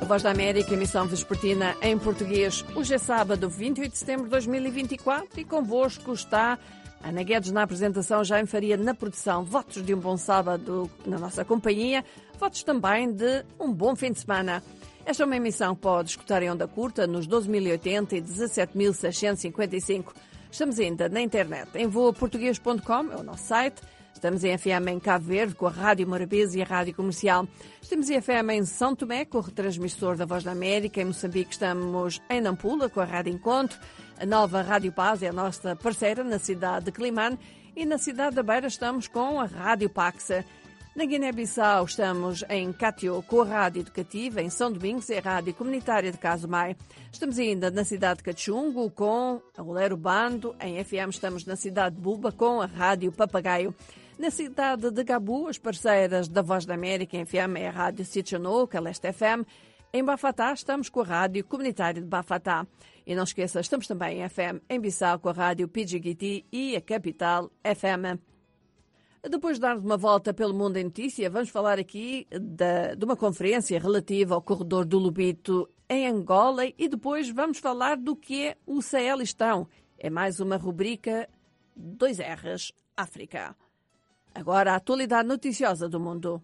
Voz da América, emissão vespertina em português. Hoje é sábado, 28 de setembro de 2024 e convosco está Ana Guedes na apresentação, Jaime Faria na produção. Votos de um bom sábado na nossa companhia, votos também de um bom fim de semana. Esta é uma emissão que pode escutar em onda curta nos 12.080 e 17.655. Estamos ainda na internet em voaportuguês.com, é o nosso site. Estamos em FM em Cabo Verde, com a Rádio Morabeza e a Rádio Comercial. Estamos em FM em São Tomé, com o retransmissor da Voz da América. Em Moçambique estamos em Nampula, com a Rádio Encontro. A nova Rádio Paz é a nossa parceira na cidade de Climane. E na cidade da Beira estamos com a Rádio Paxa. Na Guiné-Bissau estamos em Catio, com a Rádio Educativa. Em São Domingos é a Rádio Comunitária de Casumai. Estamos ainda na cidade de Cachungo, com a Olero Bando. Em FM estamos na cidade de Buba, com a Rádio Papagaio. Na cidade de Gabu, as parceiras da Voz da América em FM é a Rádio Sitchanou, a Leste FM. Em Bafatá estamos com a Rádio Comunitária de Bafatá. E não esqueça, estamos também em FM em Bissau com a Rádio Pidjigiti e a Capital FM. Depois de darmos uma volta pelo mundo em notícia, vamos falar aqui de uma conferência relativa ao corredor do Lobito em Angola e depois vamos falar do que é o Sahelistão. É mais uma rubrica 2Rs África. Agora a atualidade noticiosa do mundo.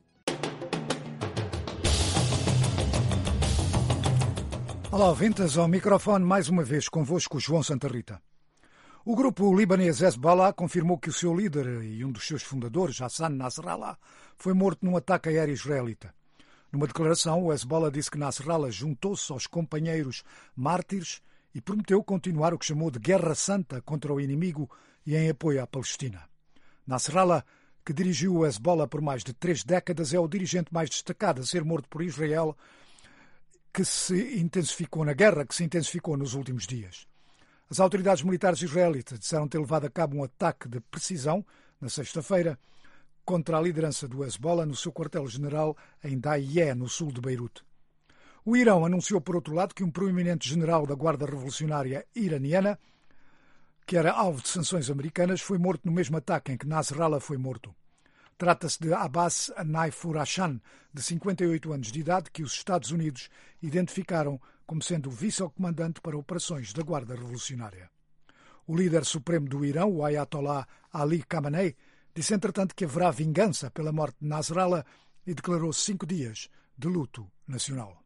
Olá, ouvintes, ao microfone mais uma vez convosco João Santa Rita. O grupo libanês Hezbollah confirmou que o seu líder e um dos seus fundadores, Hassan Nasrallah, foi morto num ataque aéreo israelita. Numa declaração, o Hezbollah disse que Nasrallah juntou-se aos companheiros mártires e prometeu continuar o que chamou de Guerra Santa contra o inimigo e em apoio à Palestina. Nasrallah, que dirigiu o Hezbollah por mais de 3 décadas, é o dirigente mais destacado a ser morto por Israel, que se intensificou na guerra, que se intensificou nos últimos dias. As autoridades militares israelitas disseram ter levado a cabo um ataque de precisão, na sexta-feira, contra a liderança do Hezbollah no seu quartel-general em Daiyeh, no sul de Beirute. O Irão anunciou, por outro lado, que um proeminente general da Guarda Revolucionária iraniana, que era alvo de sanções americanas, foi morto no mesmo ataque em que Nasrallah foi morto. Trata-se de Abbas Naifur-Hashan, de 58 anos de idade, que os Estados Unidos identificaram como sendo o vice-comandante para operações da Guarda Revolucionária. O líder supremo do Irão, o Ayatollah Ali Khamenei, disse entretanto que haverá vingança pela morte de Nasrallah e declarou 5 dias de luto nacional.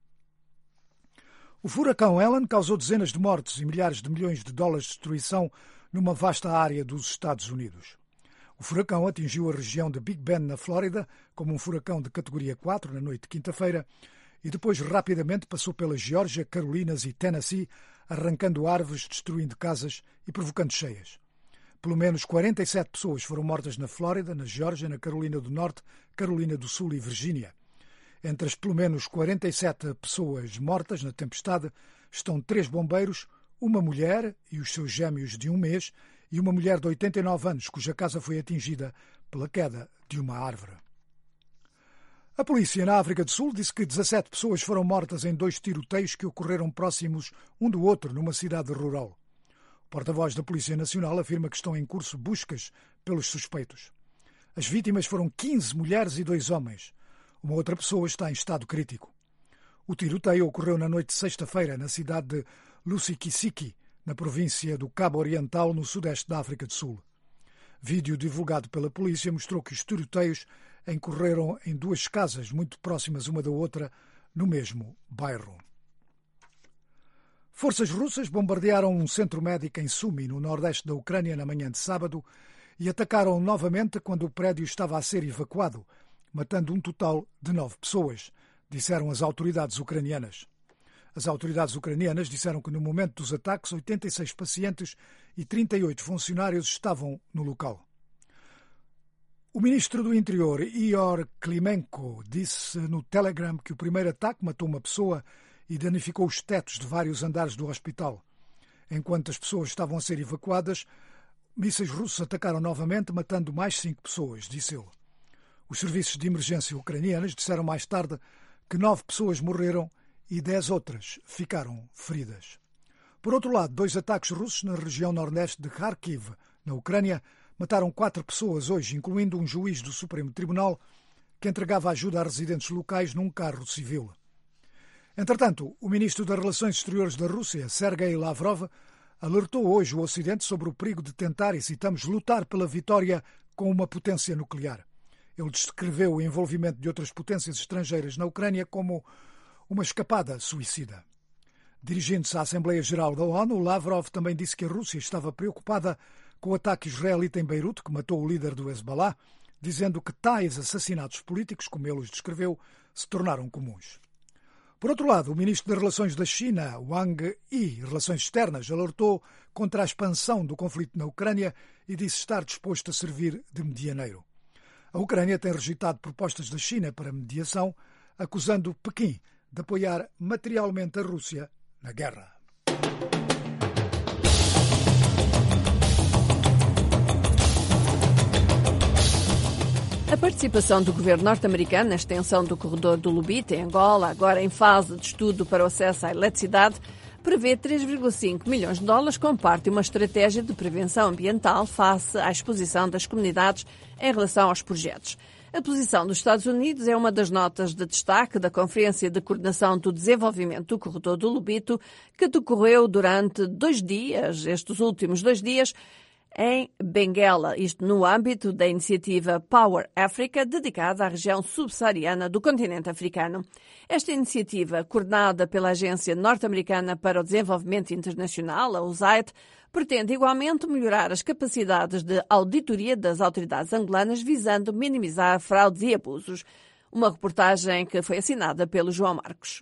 O furacão Ellen causou dezenas de mortes e milhares de milhões de dólares de destruição numa vasta área dos Estados Unidos. O furacão atingiu a região de Big Bend, na Flórida, como um furacão de categoria 4 na noite de quinta-feira e depois rapidamente passou pela Geórgia, Carolinas e Tennessee, arrancando árvores, destruindo casas e provocando cheias. Pelo menos 47 pessoas foram mortas na Flórida, na Geórgia, na Carolina do Norte, Carolina do Sul e Virgínia. Entre as pelo menos 47 pessoas mortas na tempestade estão 3 bombeiros, uma mulher e os seus gêmeos de 1 mês e uma mulher de 89 anos cuja casa foi atingida pela queda de uma árvore. A polícia na África do Sul disse que 17 pessoas foram mortas em 2 tiroteios que ocorreram próximos um do outro numa cidade rural. O porta-voz da Polícia Nacional afirma que estão em curso buscas pelos suspeitos. As vítimas foram 15 mulheres e 2 homens. Uma outra pessoa está em estado crítico. O tiroteio ocorreu na noite de sexta-feira na cidade de Lusikisiki, na província do Cabo Oriental, no sudeste da África do Sul. Vídeo divulgado pela polícia mostrou que os tiroteios ocorreram em 2 casas muito próximas uma da outra, no mesmo bairro. Forças russas bombardearam um centro médico em Sumy, no nordeste da Ucrânia, na manhã de sábado, e atacaram novamente quando o prédio estava a ser evacuado, matando um total de 9 pessoas, disseram as autoridades ucranianas. As autoridades ucranianas disseram que no momento dos ataques 86 pacientes e 38 funcionários estavam no local. O ministro do Interior, Ihor Klimenko, disse no Telegram que o primeiro ataque matou uma pessoa e danificou os tetos de vários andares do hospital. Enquanto as pessoas estavam a ser evacuadas, mísseis russos atacaram novamente, matando mais 5 pessoas, disse ele. Os serviços de emergência ucranianos disseram mais tarde que 9 pessoas morreram e 10 outras ficaram feridas. Por outro lado, 2 ataques russos na região nordeste de Kharkiv, na Ucrânia, mataram 4 pessoas hoje, incluindo um juiz do Supremo Tribunal que entregava ajuda a residentes locais num carro civil. Entretanto, o ministro das Relações Exteriores da Rússia, Sergei Lavrov, alertou hoje o Ocidente sobre o perigo de tentar, e citamos, lutar pela vitória com uma potência nuclear. Ele descreveu o envolvimento de outras potências estrangeiras na Ucrânia como uma escapada suicida. Dirigindo-se à Assembleia Geral da ONU, Lavrov também disse que a Rússia estava preocupada com o ataque israelita em Beirute, que matou o líder do Hezbollah, dizendo que tais assassinatos políticos, como ele os descreveu, se tornaram comuns. Por outro lado, o ministro das Relações da China, Wang Yi, Relações Externas, alertou contra a expansão do conflito na Ucrânia e disse estar disposto a servir de medianeiro. A Ucrânia tem rejeitado propostas da China para mediação, acusando Pequim de apoiar materialmente a Rússia na guerra. A participação do governo norte-americano na extensão do corredor do Lubito, em Angola, agora em fase de estudo para o acesso à eletricidade, prevê 3,5 milhões de dólares como parte de uma estratégia de prevenção ambiental face à exposição das comunidades em relação aos projetos. A posição dos Estados Unidos é uma das notas de destaque da Conferência de Coordenação do Desenvolvimento do Corredor do Lubito, que decorreu durante estes últimos 2 dias, em Benguela, isto no âmbito da iniciativa Power Africa, dedicada à região subsaariana do continente africano. Esta iniciativa, coordenada pela Agência Norte-Americana para o Desenvolvimento Internacional, a USAID, pretende igualmente melhorar as capacidades de auditoria das autoridades angolanas, visando minimizar fraudes e abusos. Uma reportagem que foi assinada pelo João Marcos.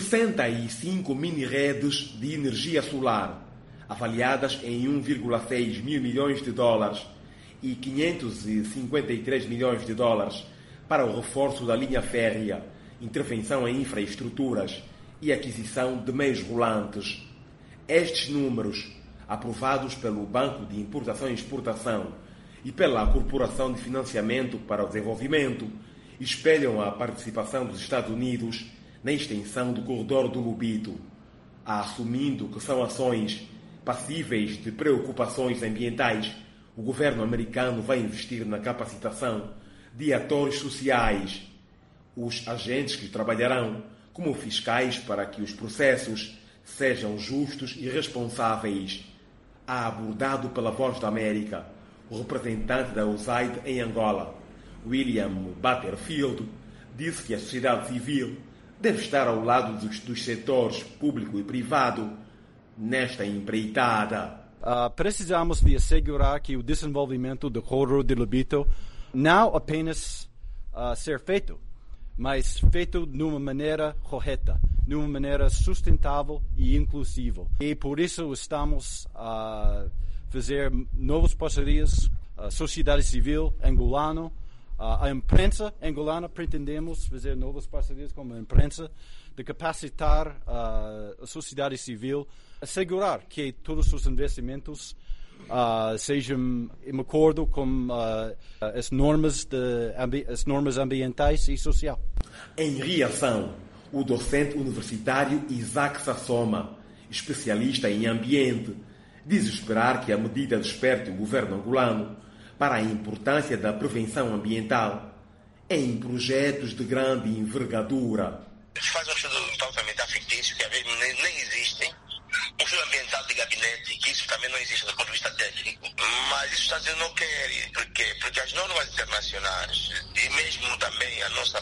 65 mini-redes de energia solar, avaliadas em 1,6 mil milhões de dólares e 553 milhões de dólares para o reforço da linha férrea, intervenção em infraestruturas e aquisição de meios rolantes. Estes números, aprovados pelo Banco de Importação e Exportação e pela Corporação de Financiamento para o Desenvolvimento, espelham a participação dos Estados Unidos na extensão do corredor do Lubito, assumindo que são ações passíveis de preocupações ambientais. O governo americano vai investir na capacitação de atores sociais, os agentes que trabalharão como fiscais para que os processos sejam justos e responsáveis. Abordado pela Voz da América, o representante da USAID em Angola, William Butterfield, disse que a sociedade civil deve estar ao lado dos setores público e privado nesta empreitada. Precisamos de assegurar que o desenvolvimento do corredor de Lubito não apenas ser feito, mas feito de uma maneira correta, de uma maneira sustentável e inclusiva. E por isso estamos a fazer novas parcerias, a sociedade civil angolana, a imprensa angolana, pretendemos fazer novas parcerias com a imprensa, de capacitar a sociedade civil, assegurar que todos os investimentos sejam em acordo com as normas ambientais e sociais. Em reação, o docente universitário Isaac Sassoma, especialista em ambiente, diz esperar que a medida desperte o governo angolano para a importância da prevenção ambiental em projetos de grande envergadura. Faz um estudo de impacto ambiental fictício, que às vezes nem existem. Um estudo ambiental de gabinete, que isso também não existe do ponto de vista técnico. Mas isso está dizendo não quer. Por quê? Porque as normas internacionais e mesmo também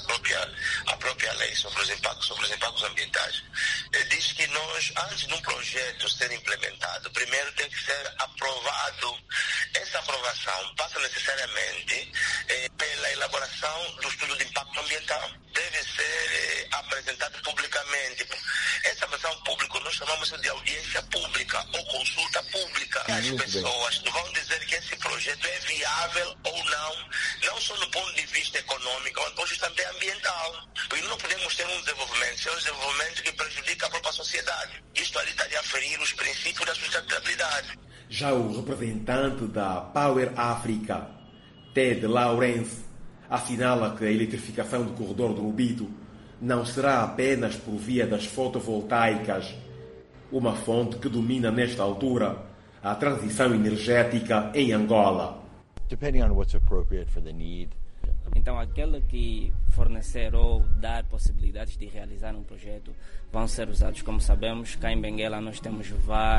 a própria lei sobre os impactos ambientais diz que nós, antes de um projeto ser implementado, primeiro tem que ser aprovado. Essa aprovação passa necessariamente pela elaboração do estudo de impacto ambiental. Deve ser apresentado publicamente. Essa versão pública nós chamamos de audiência pública ou consulta pública. As pessoas vão dizer que esse projeto é viável ou não só do ponto de vista econômico, mas do ponto de vista também ambiental. Porque não podemos ter um desenvolvimento que prejudica a própria sociedade. Isto ali estaria a ferir os princípios da sustentabilidade. Já o representante da Power Africa, Ted Lawrence, assinala que a eletrificação do corredor do Lubito não será apenas por via das fotovoltaicas, uma fonte que domina nesta altura a transição energética em Angola. Depending on what's appropriate for the need, Então, aquele que fornecer ou dar possibilidades de realizar um projeto vão ser usados. Como sabemos, cá em Benguela nós temos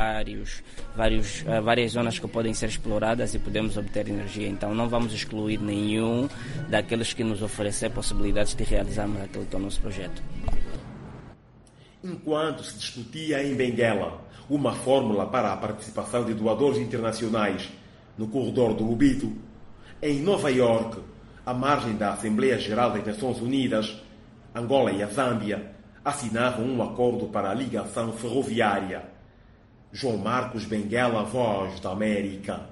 várias zonas que podem ser exploradas e podemos obter energia. Então, não vamos excluir nenhum daqueles que nos oferecer possibilidades de realizarmos aquele que é o nosso projeto. Enquanto se discutia em Benguela uma fórmula para a participação de doadores internacionais no corredor do Lobito, em Nova Iorque, à margem da Assembleia Geral das Nações Unidas, Angola e a Zâmbia assinavam um acordo para a ligação ferroviária. João Marcos Benguela, Voz da América.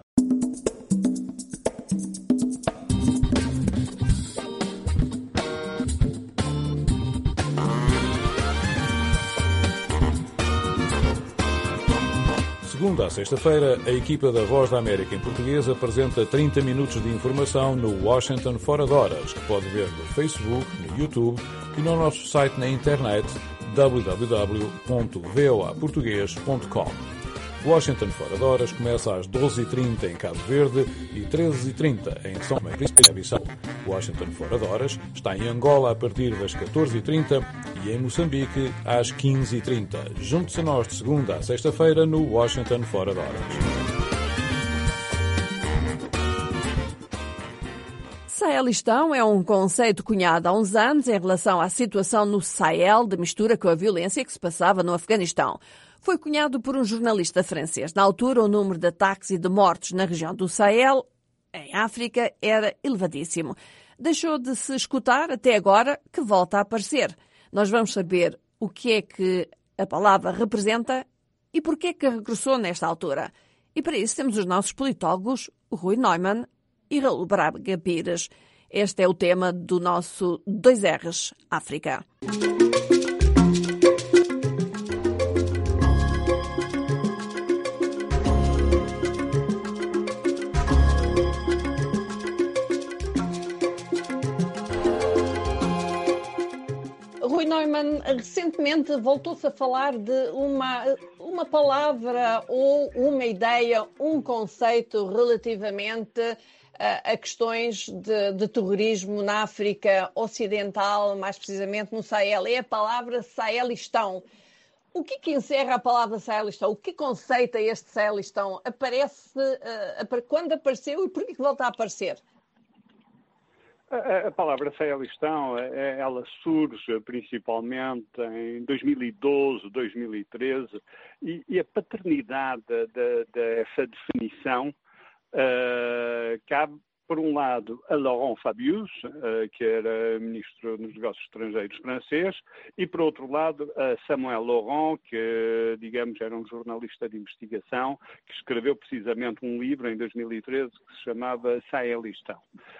Segunda a sexta-feira, a equipa da Voz da América em português apresenta 30 minutos de informação no Washington Fora de Horas, que pode ver no Facebook, no YouTube e no nosso site na internet www.voaportugues.com. Washington Fora de Horas começa às 12h30 em Cabo Verde e 13h30 em São Tomé e Príncipe. Washington Fora de Horas está em Angola a partir das 14h30 e em Moçambique às 15h30. Junte-se a nós de segunda a sexta-feira no Washington Fora de Horas. Sahelistão é um conceito cunhado há uns anos em relação à situação no Sahel de mistura com a violência que se passava no Afeganistão. Foi cunhado por um jornalista francês. Na altura, o número de ataques e de mortos na região do Sahel, em África, era elevadíssimo. Deixou de se escutar até agora que volta a aparecer. Nós vamos saber o que é que a palavra representa e por que é que regressou nesta altura. E para isso temos os nossos politólogos, Rui Neumann e Raul Braga Pires. Este é o tema do nosso 2Rs África. Rui Neumann, recentemente voltou-se a falar de uma palavra ou uma ideia, um conceito relativamente a questões de terrorismo na África Ocidental, mais precisamente no Sahel. É a palavra Sahelistão. O que é que encerra a palavra Sahelistão? O que conceita este Sahelistão? Quando apareceu e por que volta a aparecer? A palavra Sahelistão, ela surge principalmente em 2012, 2013 e a paternidade dessa definição cabe, por um lado, a Laurent Fabius, que era ministro dos Negócios Estrangeiros francês, e, por outro lado, a Samuel Laurent, que, digamos, era um jornalista de investigação, que escreveu precisamente um livro em 2013 que se chamava Sahelistão.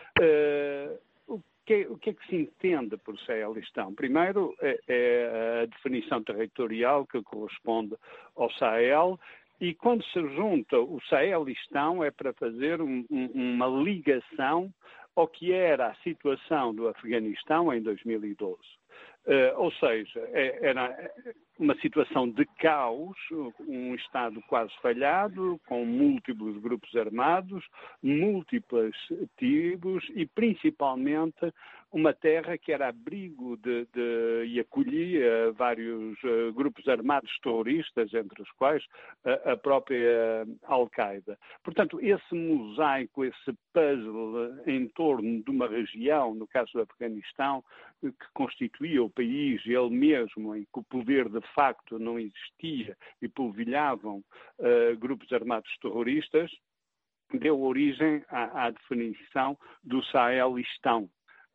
O que é que se entende por Sahelistão? Primeiro, é a definição territorial que corresponde ao Sahel. E quando se junta o Sahelistão é para fazer uma ligação ao que era a situação do Afeganistão em 2012. Ou seja, era uma situação de caos, um Estado quase falhado, com múltiplos grupos armados, múltiplas tribos e principalmente uma terra que era abrigo e acolhia vários grupos armados terroristas, entre os quais a própria Al-Qaeda. Portanto, esse mosaico, esse puzzle em torno de uma região, no caso do Afeganistão, que constituía o país, ele mesmo, em que o poder de facto não existia e polvilhavam grupos armados terroristas, deu origem à definição do Sahelistão.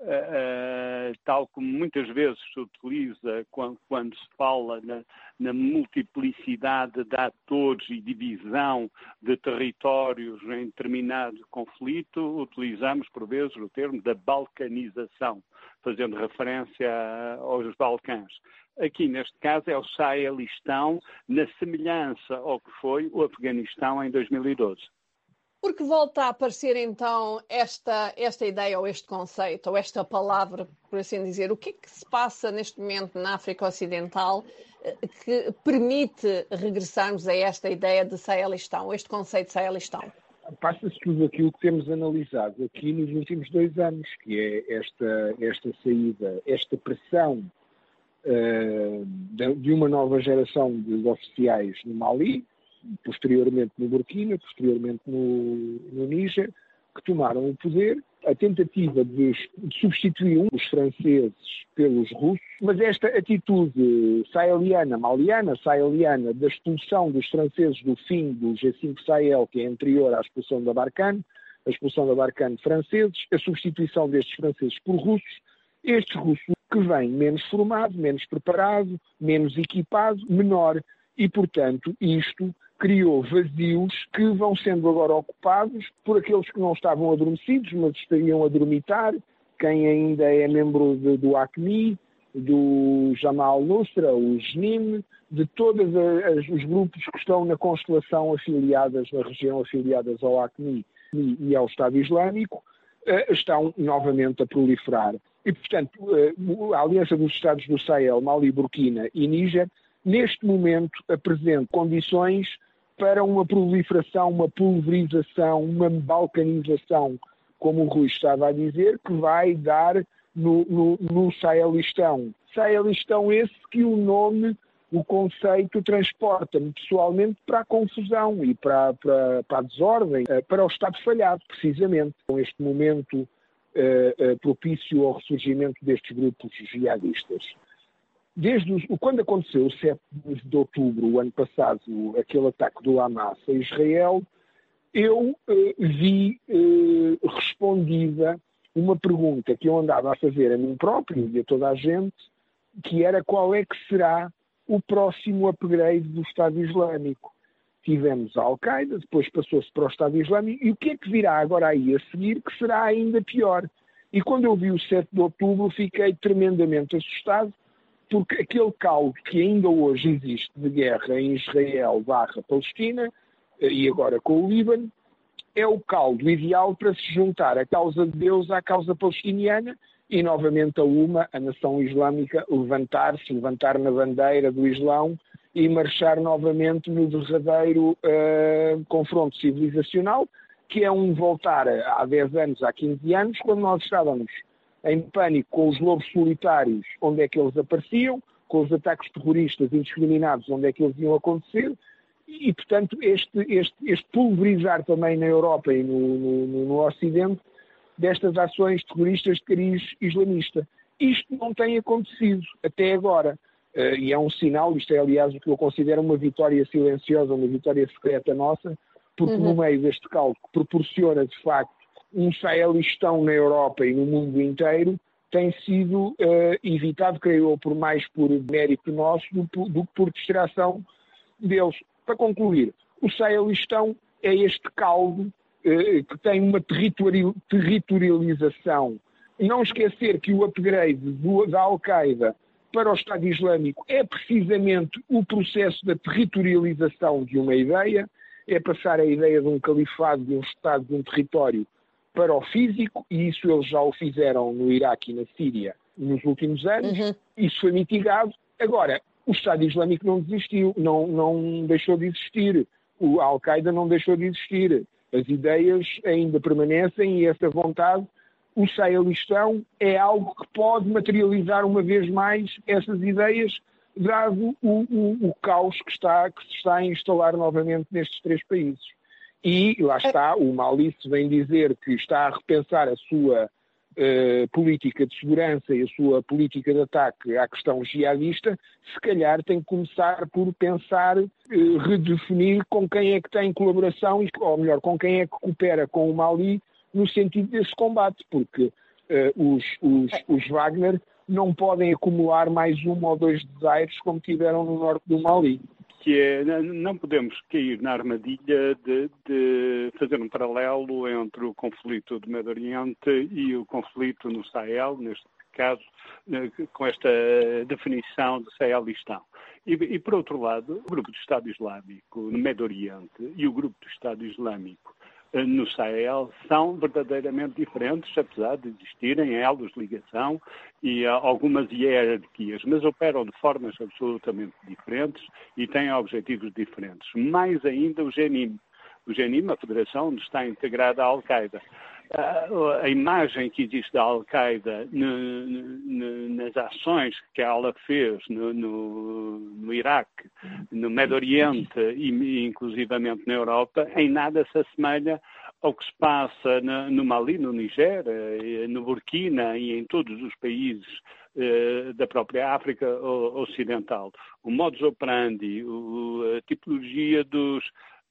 Tal como muitas vezes se utiliza quando se fala na multiplicidade de atores e divisão de territórios em determinado conflito, utilizamos por vezes o termo da balcanização, fazendo referência aos Balcãs. Aqui, neste caso, é o Sahelistão, na semelhança ao que foi o Afeganistão em 2012. Porque volta a aparecer, então, esta ideia ou este conceito, ou esta palavra, por assim dizer? O que é que se passa neste momento na África Ocidental que permite regressarmos a esta ideia de Sahelistão, este conceito de Sahelistão? Passa-se tudo aquilo que temos analisado aqui nos últimos 2 anos, que é esta saída, esta pressão de uma nova geração de oficiais no Mali, posteriormente no Burkina, posteriormente no Níger, que tomaram o poder, a tentativa de substituir os franceses pelos russos, mas esta atitude maliana, da expulsão dos franceses do fim do G5 Sahel, que é anterior à expulsão da Barkhane de franceses, a substituição destes franceses por russos, estes russos que vêm menos formados, menos preparados, menos equipados, menor, e, portanto, isto criou vazios que vão sendo agora ocupados por aqueles que não estavam adormecidos, mas estariam a dormitar, quem ainda é membro do AQMI, do Jamal al-Nusra, o JNIM, de todos os grupos que estão na constelação afiliadas, na região afiliadas ao AQMI e ao Estado Islâmico, estão novamente a proliferar. E, portanto, a Aliança dos Estados do Sahel, Mali, Burkina e Níger, neste momento apresenta condições para uma proliferação, uma pulverização, uma balcanização, como o Rui estava a dizer, que vai dar no Sahelistão. Sahelistão esse que o nome, o conceito, transporta-me pessoalmente para a confusão e para a desordem, para o Estado falhado, precisamente, com este momento propício ao ressurgimento destes grupos jihadistas. Quando aconteceu o 7 de outubro, o ano passado, aquele ataque do Hamas a Israel, eu vi respondida uma pergunta que eu andava a fazer a mim próprio e a toda a gente, que era qual é que será o próximo upgrade do Estado Islâmico. Tivemos a Al-Qaeda, depois passou-se para o Estado Islâmico, e o que é que virá agora aí a seguir que será ainda pior? E quando eu vi o 7 de outubro fiquei tremendamente assustado, porque aquele caldo que ainda hoje existe de guerra em Israel/Palestina, e agora com o Líbano, é o caldo ideal para se juntar a causa de Deus à causa palestiniana e novamente a nação islâmica levantar na bandeira do Islão e marchar novamente no derradeiro confronto civilizacional, que é um voltar há 10 anos, há 15 anos, quando nós estávamos em pânico com os lobos solitários, onde é que eles apareciam, com os ataques terroristas indiscriminados, onde é que eles iam acontecer, e, portanto, este pulverizar também na Europa e no Ocidente destas ações terroristas de cariz islamista. Isto não tem acontecido até agora, e é um sinal, isto é, aliás, o que eu considero uma vitória silenciosa, uma vitória secreta nossa, porque no meio deste caldo que proporciona, de facto, um Sahelistão na Europa e no mundo inteiro, tem sido evitado, creio eu, mais por mérito nosso do que por distração deles. Para concluir, o Sahelistão é este caldo que tem uma territorialização. Não esquecer que o upgrade da Al-Qaeda para o Estado Islâmico é precisamente o processo da territorialização de uma ideia, é passar a ideia de um califado, de um Estado, de um território para o físico, e isso eles já o fizeram no Iraque e na Síria nos últimos anos. Isso foi mitigado. Agora, o Estado Islâmico não desistiu, não deixou de existir. A Al-Qaeda não deixou de existir. As ideias ainda permanecem e essa vontade, o Sahelistão é algo que pode materializar uma vez mais essas ideias, dado o caos que se está a instalar novamente nestes 3 países. E lá está, o Mali se vem dizer que está a repensar a sua política de segurança e a sua política de ataque à questão jihadista, se calhar tem que começar por pensar, redefinir com quem é que tem colaboração, ou melhor, com quem é que coopera com o Mali no sentido desse combate, porque os Wagner não podem acumular mais 1 ou 2 desaires como tiveram no norte do Mali. Que é, não podemos cair na armadilha de fazer um paralelo entre o conflito do Médio Oriente e o conflito no Sahel, neste caso, com esta definição de Sahelistão. E, por outro lado, o grupo do Estado Islâmico no Médio Oriente e o grupo do Estado Islâmico no Sahel são verdadeiramente diferentes, apesar de existirem elos de ligação e algumas hierarquias, mas operam de formas absolutamente diferentes e têm objetivos diferentes. Mais ainda o JNIM. o Jenim, a federação onde está integrada a Al-Qaeda. A imagem que existe da Al-Qaeda nas ações que ela fez no Iraque, no Médio Oriente e inclusivamente na Europa, em nada se assemelha ao que se passa no Mali, no Niger, no Burkina e em todos os países da própria África Ocidental. O modus operandi, a tipologia dos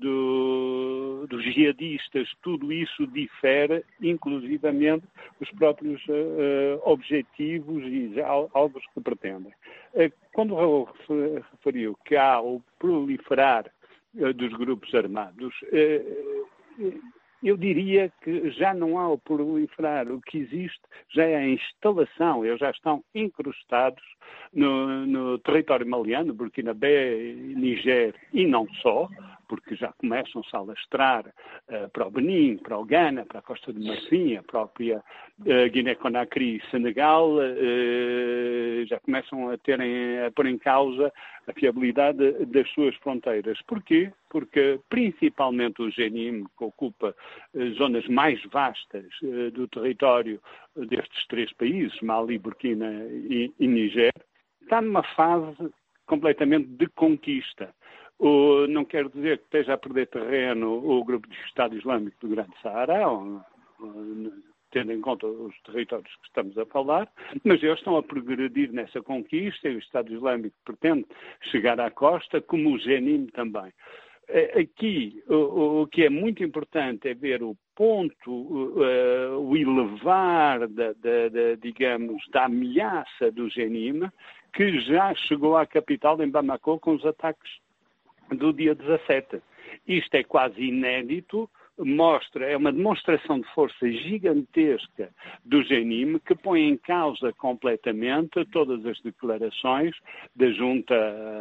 jihadistas, tudo isso difere, inclusivamente os próprios objetivos e alvos que pretendem. Quando referiu que há o proliferar dos grupos armados, eu diria que já não há o proliferar. O que existe já é a instalação. Eles já estão incrustados no território maliano, Burkina-Bé, Niger e não só, porque já começam-se a alastrar para o Benin, para o Ghana, para a Costa de Marfim, a própria Guiné-Conakry e Senegal, já começam a pôr em causa a fiabilidade das suas fronteiras. Porquê? Porque principalmente o Jenim, que ocupa zonas mais vastas do território destes três países, Mali, Burkina e Niger, está numa fase completamente de conquista. Não quero dizer que esteja a perder terreno o grupo de Estado Islâmico do Grande Saara, tendo em conta os territórios que estamos a falar, mas eles estão a progredir nessa conquista e o Estado Islâmico pretende chegar à costa, como o Jenim também. Aqui, o que é muito importante é ver o ponto, o elevar digamos, da ameaça do Jenim, que já chegou à capital, em Bamako, com os ataques do dia 17. Isto é quase inédito, é uma demonstração de força gigantesca do Jenim, que põe em causa completamente todas as declarações da junta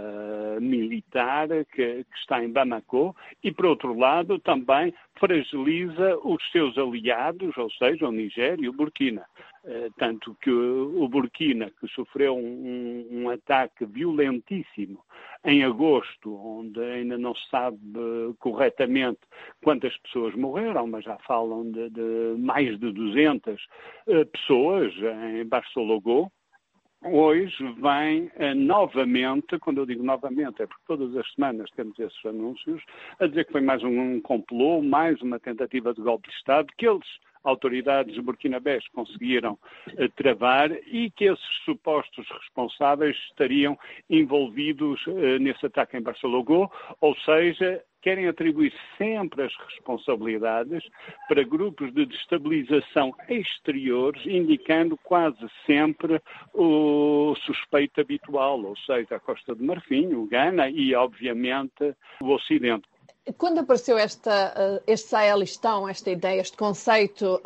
militar que está em Bamako e, por outro lado, também fragiliza os seus aliados, ou seja, o Niger e o Burkina. Tanto que o Burkina, que sofreu um ataque violentíssimo em agosto, onde ainda não se sabe corretamente quantas pessoas morreram, mas já falam de mais de 200 pessoas em Barcelogô, hoje vem novamente, quando eu digo novamente, é porque todas as semanas temos esses anúncios, a dizer que foi mais um complô, mais uma tentativa de golpe de Estado, que autoridades burkinabés conseguiram travar e que esses supostos responsáveis estariam envolvidos nesse ataque em Barcelogô, ou seja, querem atribuir sempre as responsabilidades para grupos de destabilização exteriores, indicando quase sempre o suspeito habitual, ou seja, a Costa de Marfim, o Ghana e, obviamente, o Ocidente. Quando apareceu este Sahelistão, esta ideia, este conceito,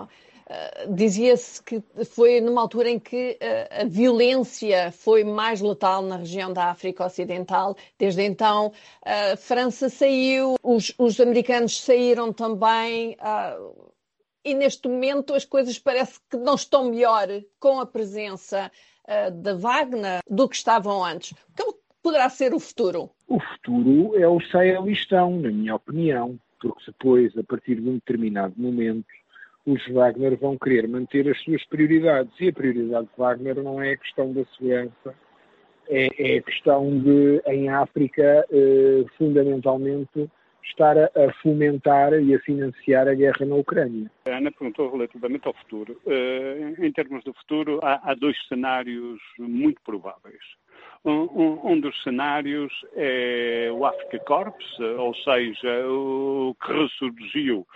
dizia-se que foi numa altura em que a violência foi mais letal na região da África Ocidental. Desde então, a França saiu, os americanos saíram também, e neste momento as coisas parece que não estão melhor com a presença da Wagner do que estavam antes. Como poderá ser o futuro? O futuro é o Sahelistão, na minha opinião, porque depois, a partir de um determinado momento, os Wagner vão querer manter as suas prioridades. E a prioridade de Wagner não é a questão da segurança, é a questão de, em África, fundamentalmente, estar a fomentar e a financiar a guerra na Ucrânia. A Ana perguntou relativamente ao futuro. Em termos do futuro, há dois cenários muito prováveis. Um dos cenários é o Africa Corps, ou seja, o que ressurgiu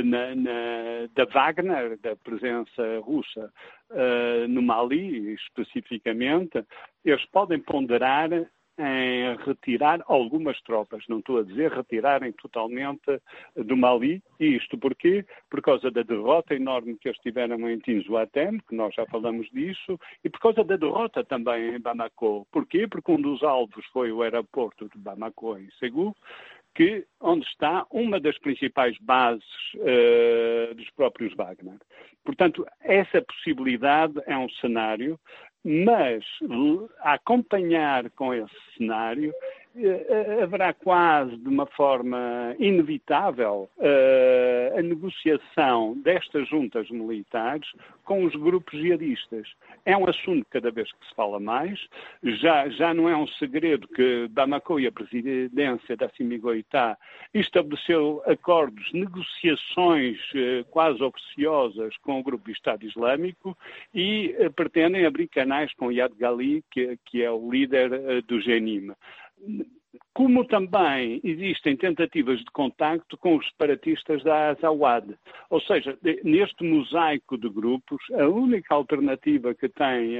da Wagner, da presença russa no Mali, especificamente. Eles podem ponderar em retirar algumas tropas, não estou a dizer retirarem totalmente do Mali. E isto porquê? Por causa da derrota enorme que eles tiveram em Tinzuatem, que nós já falamos disso, e por causa da derrota também em Bamako. Porquê? Porque um dos alvos foi o aeroporto de Bamako, em Ségou, onde está uma das principais bases dos próprios Wagner. Portanto, essa possibilidade é um cenário, mas a acompanhar com esse cenário haverá quase de uma forma inevitável a negociação destas juntas militares com os grupos jihadistas. É um assunto cada vez que se fala mais. Já não é um segredo que Bamako e a presidência da Assimi Goïta estabeleceu acordos, negociações quase oficiosas com o grupo do Estado Islâmico e pretendem abrir canais com Iyad Ghali, que é o líder do Jenim. Como também existem tentativas de contacto com os separatistas da Azawad. Ou seja, neste mosaico de grupos, a única alternativa que têm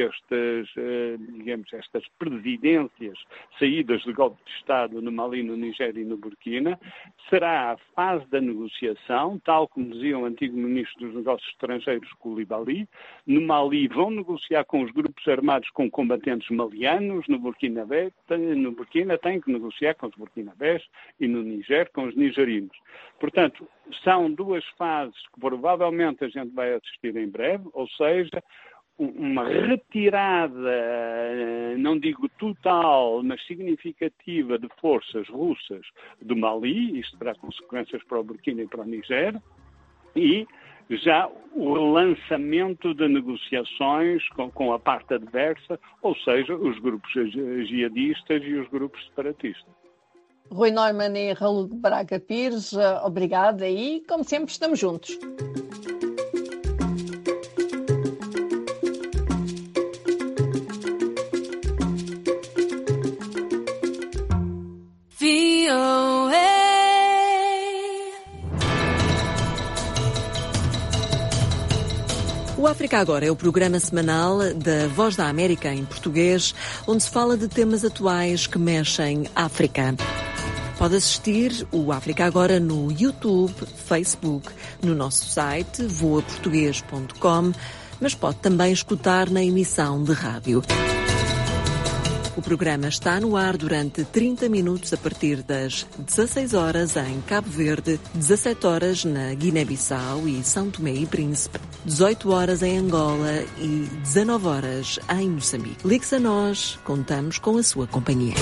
estas presidências saídas de golpe de Estado no Mali, no Nigéria e no Burkina, será a fase da negociação, tal como dizia o antigo ministro dos Negócios Estrangeiros, Coulibaly. No Mali vão negociar com os grupos armados com combatentes malianos, no Burkina têm que negociar com os burkinabés e no Niger com os nigerinos. Portanto, são duas fases que provavelmente a gente vai assistir em breve, ou seja, uma retirada, não digo total, mas significativa de forças russas do Mali, isto terá consequências para o Burkina e para o Niger, e já o relançamento de negociações com a parte adversa, ou seja, os grupos jihadistas e os grupos separatistas. Rui Neumann e Raul Braga Pires, obrigada e, como sempre, estamos juntos. O África Agora é o programa semanal da Voz da América em português, onde se fala de temas atuais que mexem África. Pode assistir o África Agora no YouTube, Facebook, no nosso site voaportugues.com, mas pode também escutar na emissão de rádio. O programa está no ar durante 30 minutos a partir das 16 horas em Cabo Verde, 17 horas na Guiné-Bissau e São Tomé e Príncipe, 18 horas em Angola e 19 horas em Moçambique. Ligue-se a nós, contamos com a sua companhia.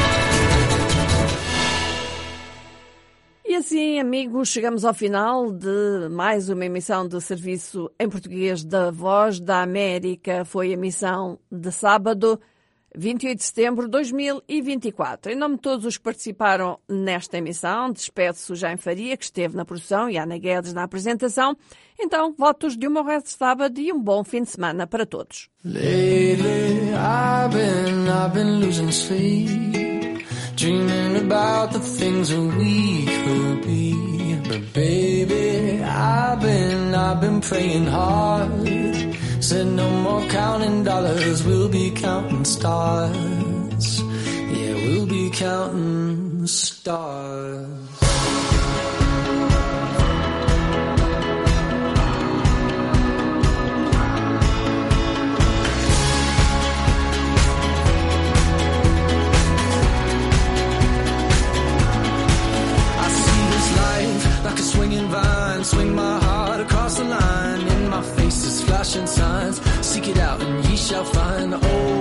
E assim, amigos, chegamos ao final de mais uma emissão do Serviço em Português da Voz da América. Foi a emissão de sábado, 28 de setembro de 2024. Em nome de todos os que participaram nesta emissão, despeço o Jaime Faria, que esteve na produção, e a Ana Guedes na apresentação. Então, votos de um bom resto de sábado e um bom fim de semana para todos. Lately, I've been losing sleep, dreaming about the things that we could be. But baby, I've been praying hard. Said no more counting dollars, we'll be counting stars. Yeah, we'll be counting stars. I see this life like a swinging vine, swing my heart across the line. In my face is flashing signs, seek it out and ye shall find. Oh,